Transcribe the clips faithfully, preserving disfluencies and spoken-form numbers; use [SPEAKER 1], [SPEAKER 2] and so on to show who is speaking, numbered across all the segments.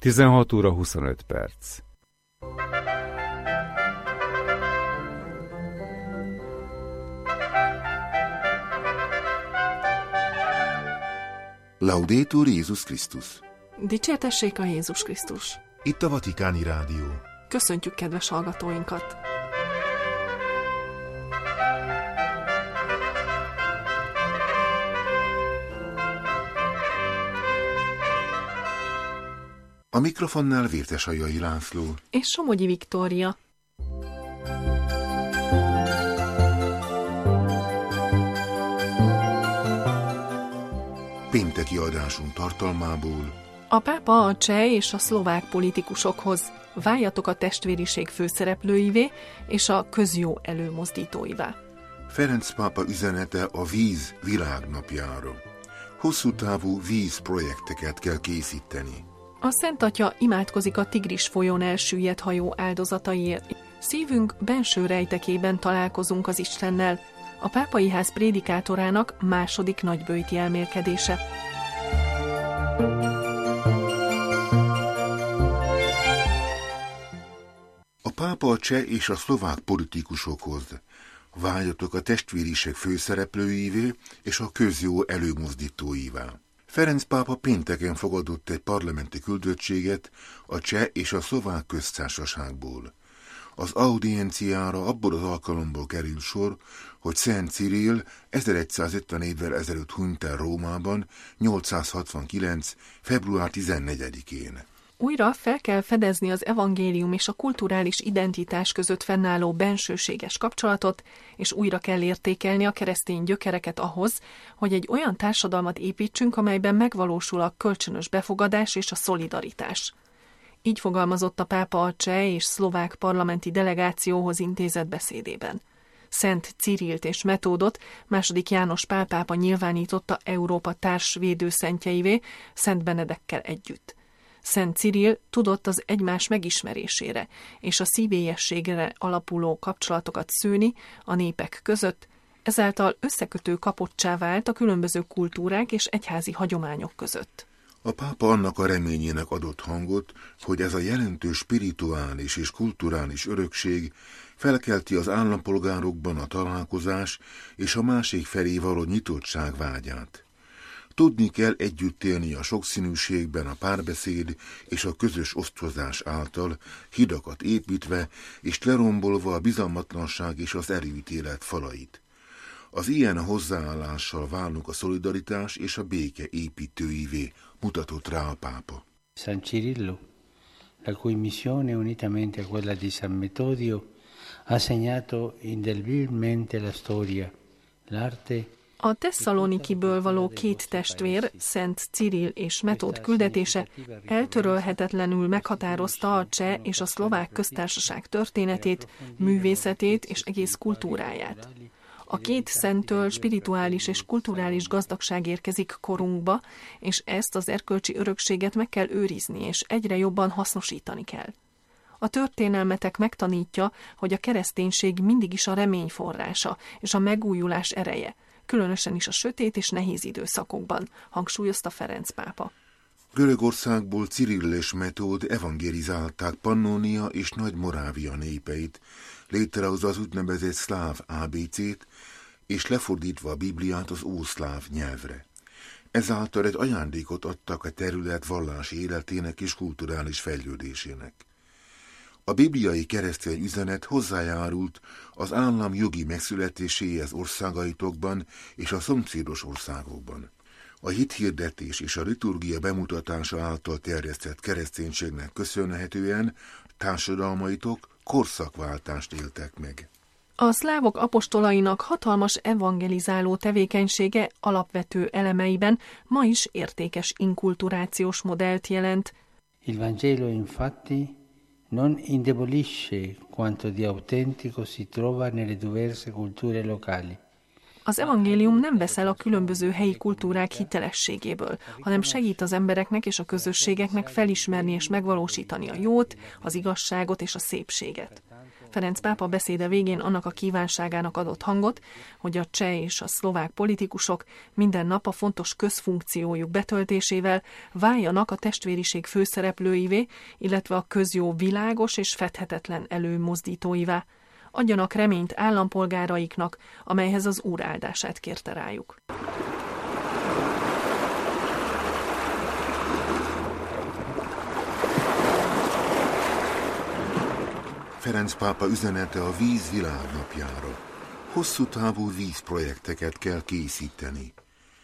[SPEAKER 1] tizenhat óra huszonöt perc.
[SPEAKER 2] Laudetur Jézus Krisztus!
[SPEAKER 3] Dicsértessék a Jézus Krisztus!
[SPEAKER 2] Itt a Vatikáni Rádió.
[SPEAKER 3] Köszöntjük kedves hallgatóinkat!
[SPEAKER 2] A mikrofonnál Vértesajai László
[SPEAKER 3] és Somogyi Viktória.
[SPEAKER 2] Pénteki adásunk tartalmából:
[SPEAKER 3] A pápa a cseh és a szlovák politikusokhoz: váljatok a testvériség főszereplőivé és a közjó előmozdítóivá.
[SPEAKER 2] Ferenc pápa üzenete a víz világnapjára. Hosszú távú vízprojekteket kell készíteni.
[SPEAKER 3] A Szent Atya imádkozik a Tigris folyón elsüllyedt hajó áldozataiért. Szívünk benső rejtekében találkozunk az Istennel. A Pápai Ház prédikátorának második nagyböjti elmélkedése.
[SPEAKER 2] A pápa a cseh és a szlovák politikusokhoz: váljatok a testvériség főszereplőivé és a közjó előmozdítóivá. Ferenc pápa pénteken fogadott egy parlamenti küldöttséget a cseh és a szlovák köztársaságból. Az audienciára abból az alkalomból kerül sor, hogy Szent Cirill ezeregyszázötven évvel ezelőtt hunyt el Rómában, nyolcszázhatvankilenc. február tizennegyedikén.
[SPEAKER 3] Újra fel kell fedezni az evangélium és a kulturális identitás között fennálló bensőséges kapcsolatot, és újra kell értékelni a keresztény gyökereket ahhoz, hogy egy olyan társadalmat építsünk, amelyben megvalósul a kölcsönös befogadás és a szolidaritás. Így fogalmazott a pápa a cseh és szlovák parlamenti delegációhoz intézett beszédében. Szent Cirillt és Metódot második János Pál pápa nyilvánította Európa társ védőszentjeivé Szent Benedekkel együtt. Szent Cirill tudott az egymás megismerésére és a szívélyességre alapuló kapcsolatokat szőni a népek között, ezáltal összekötő kapottsá vált a különböző kultúrák és egyházi hagyományok között.
[SPEAKER 2] A pápa annak a reményének adott hangot, hogy ez a jelentős spirituális és kulturális örökség felkelti az állampolgárokban a találkozás és a másik felé való nyitottság vágyát. Tudni kell együtt élni a sokszínűségben a párbeszéd és a közös osztozás által, hidakat építve és lerombolva a bizalmatlanság és az erőítélet falait. Az ilyen hozzáállással válunk a szolidaritás és a béke építőivé, mutatott rá a pápa.
[SPEAKER 4] San Cirillo, la cui missione unitamente a quella di San Metodio ha segnato indelebilmente la storia, l'arte.
[SPEAKER 3] A Tesszalonikiből való két testvér, Szent Cirill és Metód küldetése eltörölhetetlenül meghatározta a cseh és a szlovák köztársaság történetét, művészetét és egész kultúráját. A két szenttől spirituális és kulturális gazdagság érkezik korunkba, és ezt az erkölcsi örökséget meg kell őrizni, és egyre jobban hasznosítani kell. A történelmetek megtanítja, hogy a kereszténység mindig is a remény forrása és a megújulás ereje, különösen is a sötét és nehéz időszakokban, hangsúlyozta Ferenc pápa.
[SPEAKER 2] Görögországból Cirill és Metód evangelizálták Pannónia és Nagy-Morávia népeit, létrehozva az úgynevezett szláv á bé cét, és lefordítva a Bibliát az ószláv nyelvre. Ezáltal egy ajándékot adtak a terület vallási életének és kulturális fejlődésének. A bibliai keresztény üzenet hozzájárult az állam jogi megszületéséhez országaitokban és a szomszédos országokban. A hithirdetés és a liturgia bemutatása által terjesztett kereszténységnek köszönhetően társadalmaitok korszakváltást éltek meg.
[SPEAKER 3] A szlávok apostolainak hatalmas evangelizáló tevékenysége alapvető elemeiben ma is értékes inkulturációs modellt jelent.
[SPEAKER 4] Il Vangelo infatti non indebolisce quanto di autentico si trova nelle diverse culture locali.
[SPEAKER 3] Az evangélium nem veszel a különböző helyi kultúrák hitelességéből, hanem segít az embereknek és a közösségeknek felismerni és megvalósítani a jót, az igazságot és a szépséget. Ferenc pápa beszéde végén annak a kívánságának adott hangot, hogy a cseh és a szlovák politikusok minden nap a fontos közfunkciójuk betöltésével váljanak a testvériség főszereplőivé, illetve a közjó világos és fedhetetlen előmozdítóivá. Adjanak reményt állampolgáraiknak, amelyhez az Úr áldását kérte rájuk.
[SPEAKER 2] Ferenc pápa üzenete a víz világnapjára. Hosszú távú vízprojekteket kell készíteni.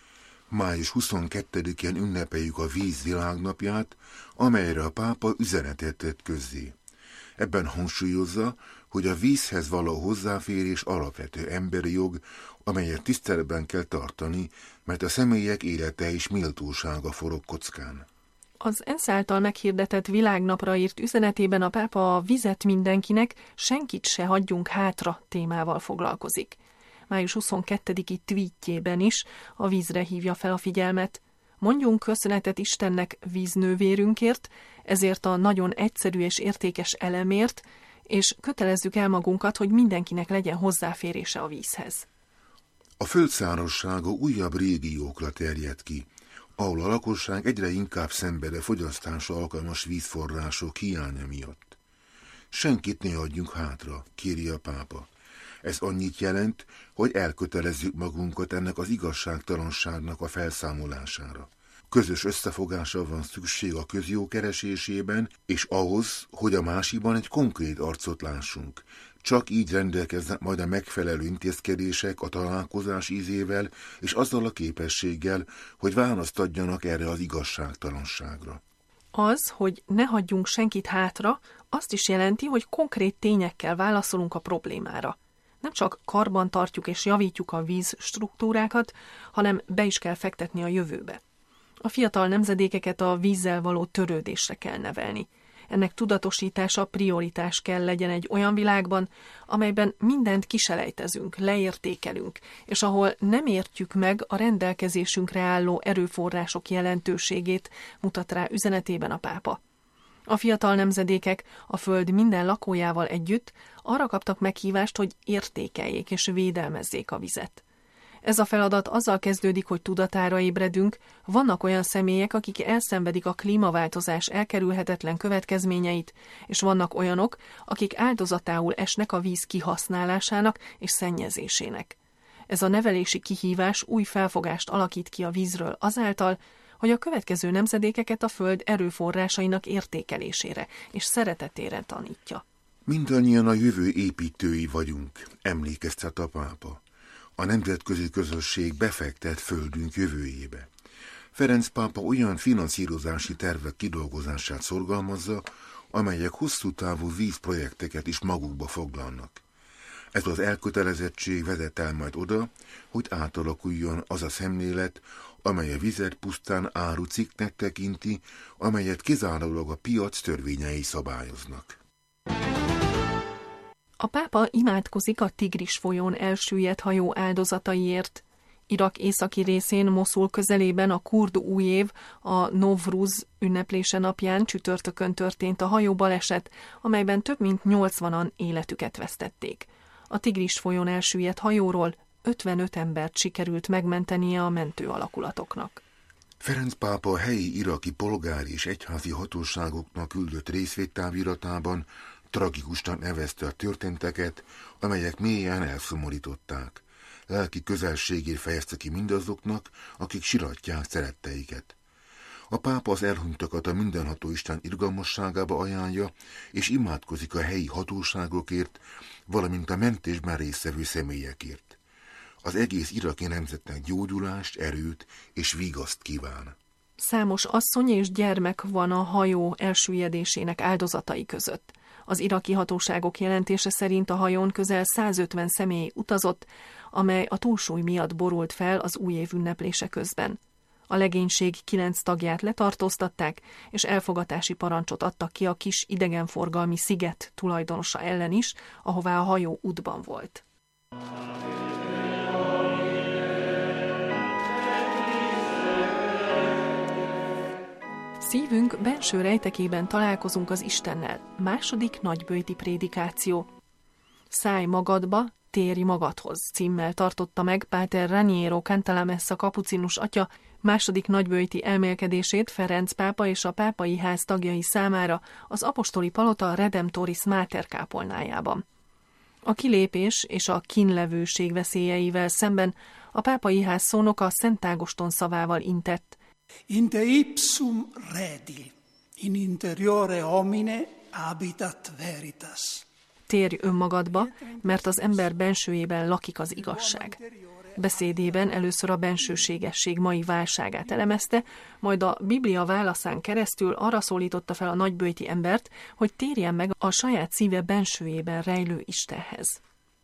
[SPEAKER 2] május huszonkettedikén ünnepeljük a víz világnapját, amelyre a pápa üzenetet tett közzé. Ebben hangsúlyozza, hogy a vízhez való hozzáférés alapvető emberi jog, amelyet tiszteletben kell tartani, mert a személyek élete és méltósága forog kockán.
[SPEAKER 3] Az ENSZ által meghirdetett világnapra írt üzenetében a pápa a vizet mindenkinek, senkit se hagyjunk hátra témával foglalkozik. május huszonkettediki tweetjében is a vízre hívja fel a figyelmet. Mondjunk köszönetet Istennek víznővérünkért, ezért a nagyon egyszerű és értékes elemért, és kötelezzük el magunkat, hogy mindenkinek legyen hozzáférése a vízhez.
[SPEAKER 2] A földszárazsága újabb régiókra terjed ki, ahol a lakosság egyre inkább szenved a fogyasztásra alkalmas vízforrások hiánya miatt. Senkit ne adjunk hátra, kéri a pápa. Ez annyit jelent, hogy elkötelezzük magunkat ennek az igazságtalanságnak a felszámolására. Közös összefogásra van szükség a közjó keresésében, és ahhoz, hogy a másikban egy konkrét arcot lássunk. Csak így rendelkeznek majd a megfelelő intézkedések a találkozás ízével és azzal a képességgel, hogy választ adjanak erre az igazságtalanságra.
[SPEAKER 3] Az, hogy ne hagyjunk senkit hátra, azt is jelenti, hogy konkrét tényekkel válaszolunk a problémára. Nem csak karban tartjuk és javítjuk a víz struktúrákat, hanem be is kell fektetni a jövőbe. A fiatal nemzedékeket a vízzel való törődésre kell nevelni. Ennek tudatosítása prioritás kell legyen egy olyan világban, amelyben mindent kiselejtezünk, leértékelünk, és ahol nem értjük meg a rendelkezésünkre álló erőforrások jelentőségét, mutat rá üzenetében a pápa. A fiatal nemzedékek a föld minden lakójával együtt arra kaptak meghívást, hogy értékeljék és védelmezzék a vizet. Ez a feladat azzal kezdődik, hogy tudatára ébredünk, vannak olyan személyek, akik elszenvedik a klímaváltozás elkerülhetetlen következményeit, és vannak olyanok, akik áldozatául esnek a víz kihasználásának és szennyezésének. Ez a nevelési kihívás új felfogást alakít ki a vízről azáltal, hogy a következő nemzedékeket a föld erőforrásainak értékelésére és szeretetére tanítja.
[SPEAKER 2] Mindannyian a jövő építői vagyunk, emlékeztet a pápa. A nemzetközi közösség befektet földünk jövőjébe. Ferenc pápa olyan finanszírozási tervek kidolgozását szorgalmazza, amelyek hosszú távú vízprojekteket is magukba foglalnak. Ez az elkötelezettség vezet el majd oda, hogy átalakuljon az a szemlélet, amely a vizet pusztán árucikknek tekinti, amelyet kizárólag a piac törvényei szabályoznak.
[SPEAKER 3] A pápa imádkozik a Tigris folyón elsüllyedt hajó áldozataiért. Irak északi részén, Moszul közelében a kurd új év, a Novruz ünneplése napján csütörtökön történt a hajó baleset, amelyben több mint nyolcvanan életüket vesztették. A Tigris folyón elsüllyedt hajóról ötvenöt embert sikerült megmentenie a mentő alakulatoknak.
[SPEAKER 2] Ferenc pápa a helyi iraki polgári és egyházi hatóságoknak küldött részvédtáviratában tragikusnak nevezte a történteket, amelyek mélyen elszomorították. Lelki közelségét fejezte ki mindazoknak, akik siratják szeretteiket. A pápa az elhunytakat a mindenható Isten irgalmasságába ajánlja, és imádkozik a helyi hatóságokért, valamint a mentésben résztvevő személyekért. Az egész iraki nemzetnek gyógyulást, erőt és vigaszt kíván.
[SPEAKER 3] Számos asszony és gyermek van a hajó elsüllyedésének áldozatai között. Az iraki hatóságok jelentése szerint a hajón közel százötven személy utazott, amely a túlsúly miatt borult fel az újév ünneplése közben. A legénység kilenc tagját letartóztatták, és elfogatási parancsot adtak ki a kis idegenforgalmi sziget tulajdonosa ellen is, ahová a hajó útban volt. Szívünk benső rejtekében találkozunk az Istennel. Második nagyböjti prédikáció. Szállj magadba, térj magadhoz címmel tartotta meg Páter Raniero Cantalamessa kapucinus atya második nagyböjti elmélkedését Ferenc pápa és a pápai ház tagjai számára az apostoli palota Redemptoris Mater kápolnájában. A kilépés és a kínlevőség veszélyeivel szemben a pápai ház szónoka Szent Ágoston szavával intett.
[SPEAKER 5] In te ipsum redi, in interiore homine habitat veritas.
[SPEAKER 3] Térj önmagadba, mert az ember bensőjében lakik az igazság. Beszédében először a bensőségesség mai válságát elemezte, majd a Biblia válaszán keresztül arra szólította fel a nagyböjti embert, hogy térjen meg a saját szíve bensőjében rejlő Istenhez.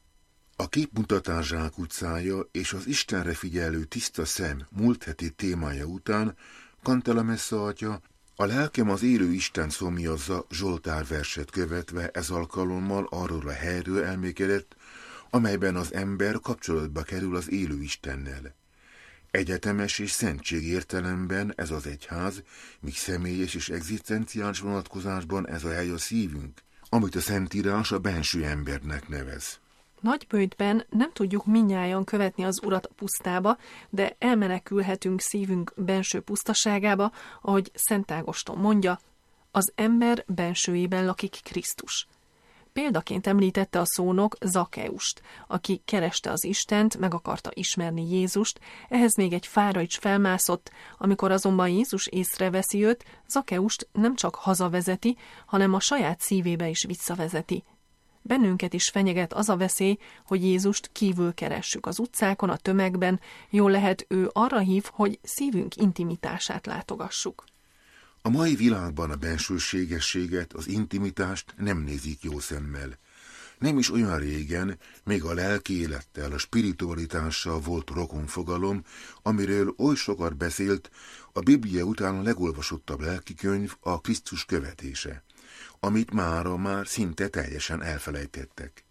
[SPEAKER 2] A képmutatás zsákutcája és az Istenre figyelő tiszta szem múlt heti témája után Cantalamessa atya a lelkem az élő Isten szomjazza Zsoltár verset követve ez alkalommal arról a helyről elmékedett, amelyben az ember kapcsolatba kerül az élő Istennel. Egyetemes és szentség értelemben ez az egyház, míg személyes és egzisztenciális vonatkozásban ez a hely a szívünk, amit a Szentírás a benső embernek nevez.
[SPEAKER 3] Nagyböjtben nem tudjuk mindnyájan követni az Urat a pusztába, de elmenekülhetünk szívünk benső pusztaságába, ahogy Szent Ágoston mondja, az ember bensőjében lakik Krisztus. Példaként említette a szónok Zakkeust, aki kereste az Istent, meg akarta ismerni Jézust, ehhez még egy fára is felmászott, amikor azonban Jézus észreveszi őt, Zakkeust nem csak hazavezeti, hanem a saját szívébe is visszavezeti. Bennünket is fenyeget az a veszély, hogy Jézust kívül keressük az utcákon, a tömegben, jól lehet ő arra hív, hogy szívünk intimitását látogassuk.
[SPEAKER 2] A mai világban a bensőségességet, az intimitást nem nézik jó szemmel. Nem is olyan régen, még a lelki élettel, a spiritualitással volt rokonfogalom, amiről oly sokat beszélt a Biblia után a legolvasottabb lelkikönyv, a Krisztus követése, amit mára már szinte teljesen elfelejtettek.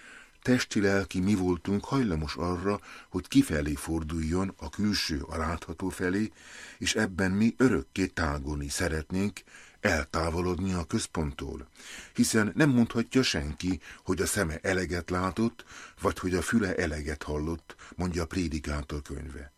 [SPEAKER 2] Testi-lelki mi voltunk hajlamos arra, hogy kifelé forduljon a külső a látható felé, és ebben mi örökké tágulni szeretnénk, eltávolodni a központtól, hiszen nem mondhatja senki, hogy a szeme eleget látott, vagy hogy a füle eleget hallott, mondja a Prédikátor könyve.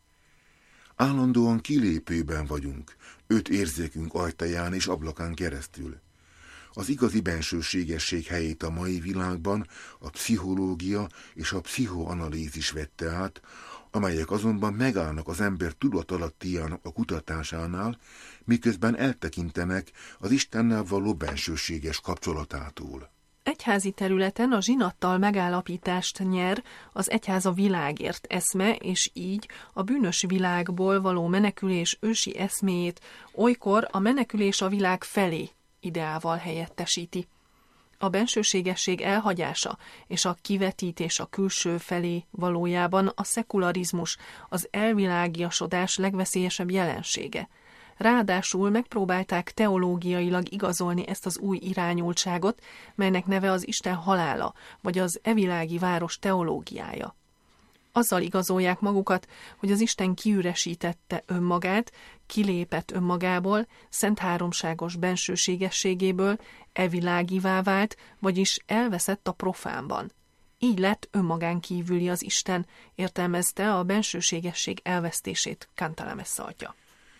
[SPEAKER 2] Állandóan kilépőben vagyunk, öt érzékünk ajtaján és ablakán keresztül. Az igazi bensőségesség helyét a mai világban a pszichológia és a pszichoanalízis vette át, amelyek azonban megállnak az ember tudatalattiának a kutatásánál, miközben eltekintenek az Istennel való bensőséges kapcsolatától.
[SPEAKER 3] Egyházi területen a zsinattal megállapítást nyer az egyház a világért eszme, és így a bűnös világból való menekülés ősi eszméjét olykor a menekülés a világ felé ideával helyettesíti. A bensőségesség elhagyása és a kivetítés a külső felé valójában a szekularizmus, az elvilágiasodás legveszélyesebb jelensége. Ráadásul megpróbálták teológiailag igazolni ezt az új irányultságot, melynek neve az Isten halála, vagy az evilági város teológiája. Azzal igazolják magukat, hogy az Isten kiüresítette önmagát, kilépett önmagából, szent háromságos bensőségességéből, evilágivá vált, vagyis elveszett a profánban. Így lett önmagán kívüli az Isten, értelmezte a bensőségesség elvesztését Cantalamessa atya.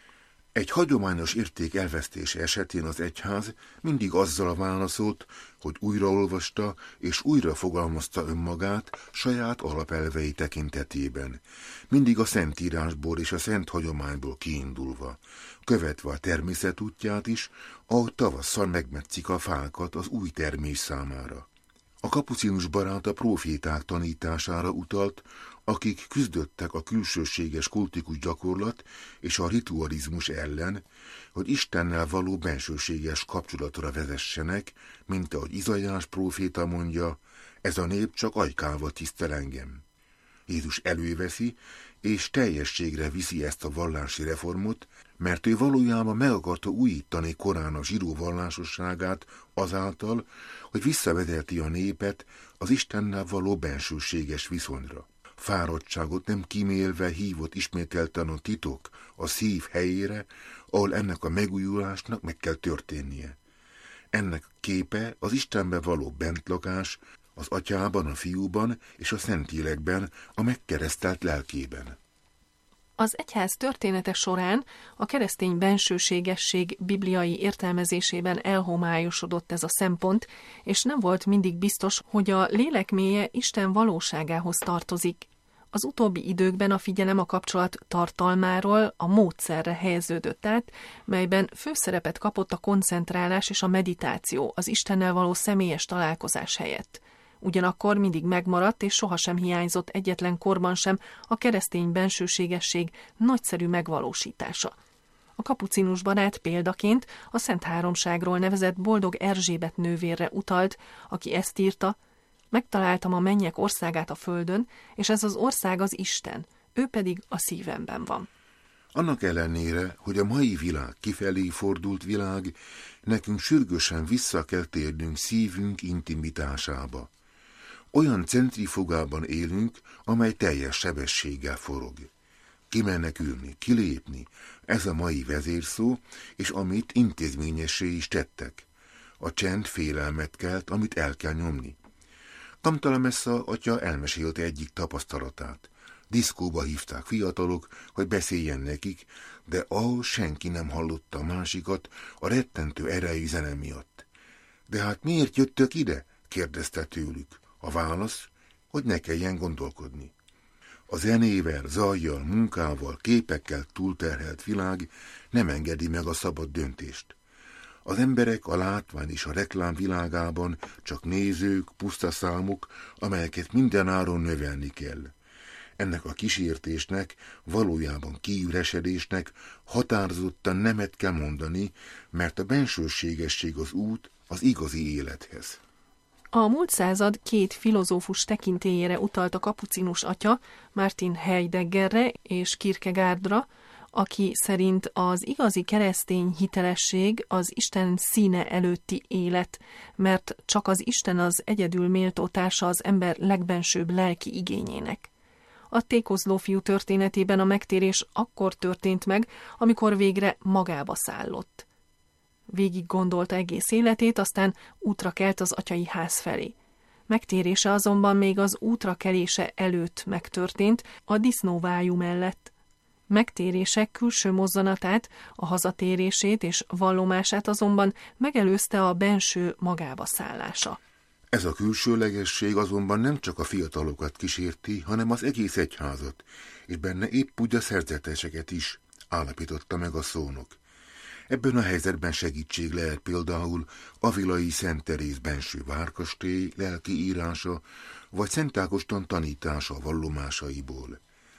[SPEAKER 2] Egy hagyományos érték elvesztése esetén az egyház mindig azzal válaszolt, hogy újraolvasta és újra fogalmazta önmagát saját alapelvei tekintetében, mindig a Szentírásból és a szent hagyományból kiindulva, követve a természet útját is, ahogy tavasszal megmetszik a fákat az új termés számára. A kapucinus barát a próféták tanítására utalt, akik küzdöttek a külsőséges kultikus gyakorlat és a ritualizmus ellen, hogy Istennel való bensőséges kapcsolatra vezessenek, mint ahogy Izaiás próféta mondja, ez a nép csak ajkával tisztel engem. Jézus előveszi, és teljességre viszi ezt a vallási reformot, mert ő valójában meg akarta újítani korának zsidó vallásosságát azáltal, hogy visszavezeti a népet az Istennel való bensőséges viszonyra. Fáradtságot nem kímélve hívott ismételten a titok a szív helyére, ahol ennek a megújulásnak meg kell történnie. Ennek képe az Istenbe való bentlakás, az Atyában, a Fiúban és a Szentlélekben, a megkeresztelt lelkében.
[SPEAKER 3] Az egyház története során a keresztény bensőségesség bibliai értelmezésében elhomályosodott ez a szempont, és nem volt mindig biztos, hogy a lélek mélye Isten valóságához tartozik. Az utóbbi időkben a figyelem a kapcsolat tartalmáról a módszerre helyeződött át, melyben főszerepet kapott a koncentrálás és a meditáció az Istennel való személyes találkozás helyett. Ugyanakkor mindig megmaradt és sohasem hiányzott egyetlen korban sem a keresztény bensőségesség nagyszerű megvalósítása. A kapucinus barát példaként a Szent Háromságról nevezett Boldog Erzsébet nővérre utalt, aki ezt írta: megtaláltam a mennyek országát a földön, és ez az ország az Isten, ő pedig a szívemben van.
[SPEAKER 2] Annak ellenére, hogy a mai világ kifelé fordult világ, nekünk sürgősen vissza kell térnünk szívünk intimitásába. Olyan centrifugában élünk, amely teljes sebességgel forog. Kimenekülni, kilépni, ez a mai vezérszó, és amit intézményessé is tettek. A csend félelmet kelt, amit el kell nyomni. Kamtalamessa atya elmesélte egyik tapasztalatát. Diszkóba hívták fiatalok, hogy beszéljen nekik, de ahol senki nem hallotta a másikat a rettentő erejű zene miatt. De hát miért jöttök ide? Kérdezte tőlük. A válasz, hogy ne kelljen gondolkodni. A zenével, zajjal, munkával, képekkel túlterhelt világ nem engedi meg a szabad döntést. Az emberek a látvány és a reklám világában csak nézők, puszta számok, amelyeket mindenáron növelni kell. Ennek a kísértésnek, valójában kiüresedésnek határozottan nemet kell mondani, mert a bensőségesség az út az igazi élethez.
[SPEAKER 3] A múlt század két filozófus tekintélyére utalt a kapucinus atya, Martin Heideggerre és Kierkegaardra, aki szerint az igazi keresztény hitelesség az Isten színe előtti élet, mert csak az Isten az egyedül méltó társa az ember legbensőbb lelki igényének. A tékozló fiú történetében a megtérés akkor történt meg, amikor végre magába szállott. Végig gondolta egész életét, aztán útra kelt az atyai ház felé. Megtérése azonban még az útra kelése előtt megtörtént, a disznóvájú mellett. Megtérése külső mozzanatát, a hazatérését és vallomását azonban megelőzte a benső magába szállása.
[SPEAKER 2] Ez a külsőlegesség azonban nem csak a fiatalokat kísérti, hanem az egész egyházat, és benne épp úgy a szerzeteseket is, állapította meg a szónok. Ebben a helyzetben segítség lehet például Avilai Szent Teréz benső várkastély lelki írása, vagy Szent Ágoston tanítása vallomásaiból.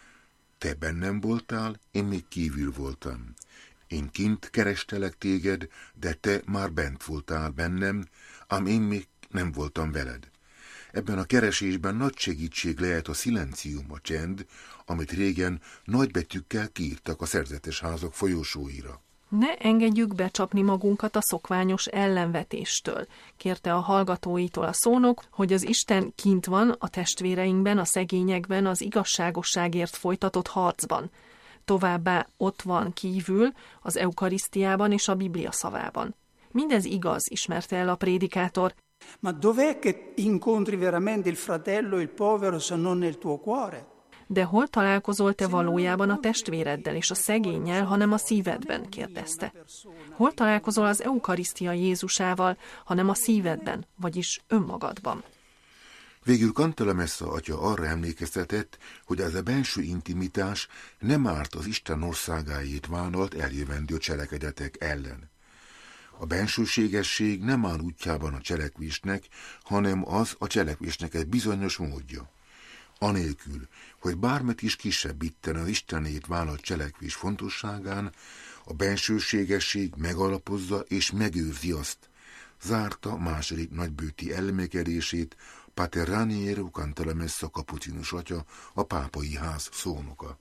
[SPEAKER 2] Te bennem voltál, én még kívül voltam. Én kint kerestelek téged, de te már bent voltál bennem, ám én még nem voltam veled. Ebben a keresésben nagy segítség lehet a szilencium, a csend, amit régen nagybetűkkel kiírtak a szerzetes házak folyosóira.
[SPEAKER 3] Ne engedjük becsapni magunkat a szokványos ellenvetéstől, kérte a hallgatóitól a szónok, hogy az Isten kint van a testvéreinkben, a szegényekben, az igazságosságért folytatott harcban. Továbbá ott van kívül, az eukarisztiában és a Biblia szavában. Mindez igaz, ismerte el a prédikátor.
[SPEAKER 5] Ma dov'è che incontri veramente il fratello, il povero, se non nel tuo cuore?
[SPEAKER 3] De hol találkozol te valójában a testvéreddel és a szegénnyel, hanem a szívedben, kérdezte. Hol találkozol az eukarisztia Jézusával, hanem a szívedben, vagyis önmagadban?
[SPEAKER 2] Végül Cantalamessa atya arra emlékeztetett, hogy ez a benső intimitás nem árt az Isten országáért vállalt eljövendő cselekedetek ellen. A bensőségesség nem áll útjában a cselekvésnek, hanem az a cselekvésnek egy bizonyos módja. Anélkül, hogy bármit is kisebbítene az Istenét vállalt cselekvés fontosságán, a bensőségesség megalapozza és megőrzi azt, zárta második nagybőti elmékedését Pater Raniero Cantalamessa kapucinus atya, a pápai ház szónoka.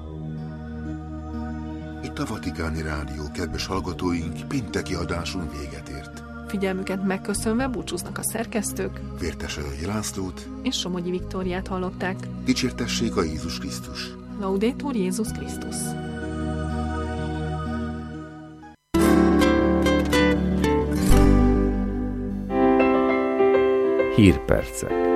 [SPEAKER 2] Itt a Vatikáni Rádió, kedves hallgatóink, pénteki adásunk véget ért.
[SPEAKER 3] Figyelmüket megköszönve búcsúznak a szerkesztők,
[SPEAKER 2] Vértesely Lászlót
[SPEAKER 3] és Somogyi Viktóriát hallották.
[SPEAKER 2] Dicsértessék a Jézus Krisztus!
[SPEAKER 3] Laudetur Jézus Krisztus!
[SPEAKER 1] Hírpercek.